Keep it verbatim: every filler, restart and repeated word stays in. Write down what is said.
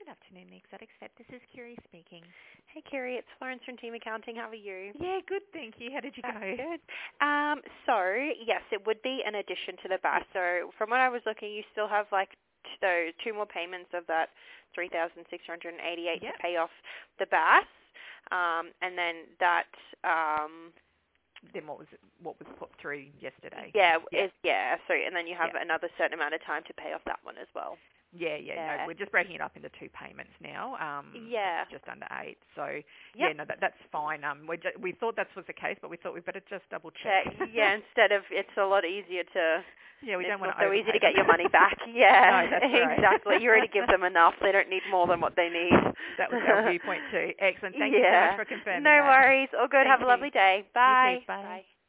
afternoon, the Exotic Step. This is Kiri speaking. Hey, Kerry, it's Florence from Team Accounting. How are you? Yeah, good, thank you. How did you That's go? good. Um, so, yes, it would be an addition to the B A S. So, from what I was looking, you still have like t- those two more payments of that three thousand six hundred eighty-eight Yep. to pay off the B A S, um, and then that. Um, Then what was what was put through yesterday? yeah, Yeah. is yeah. So, and then you have Yeah. another certain amount of time to pay off that one as well. Yeah, yeah, Yeah. no, we're just breaking it up into two payments now. Um, Yeah. just under eight. So Yep. yeah, no, that, that's fine. Um, we ju- we thought that was the case, but we thought we better just double Check. check. Yeah. Instead of, it's a lot easier to. Yeah, we It's don't want not to so easy overpay to get them. your money back. Yeah, No, that's right. exactly. You already give them enough. They don't need more than what they need. That was our viewpoint too. Excellent. Thank you so much Yeah. for confirming No that. worries. All good. Thank Have a you. lovely day. You too. Bye. Bye. Bye.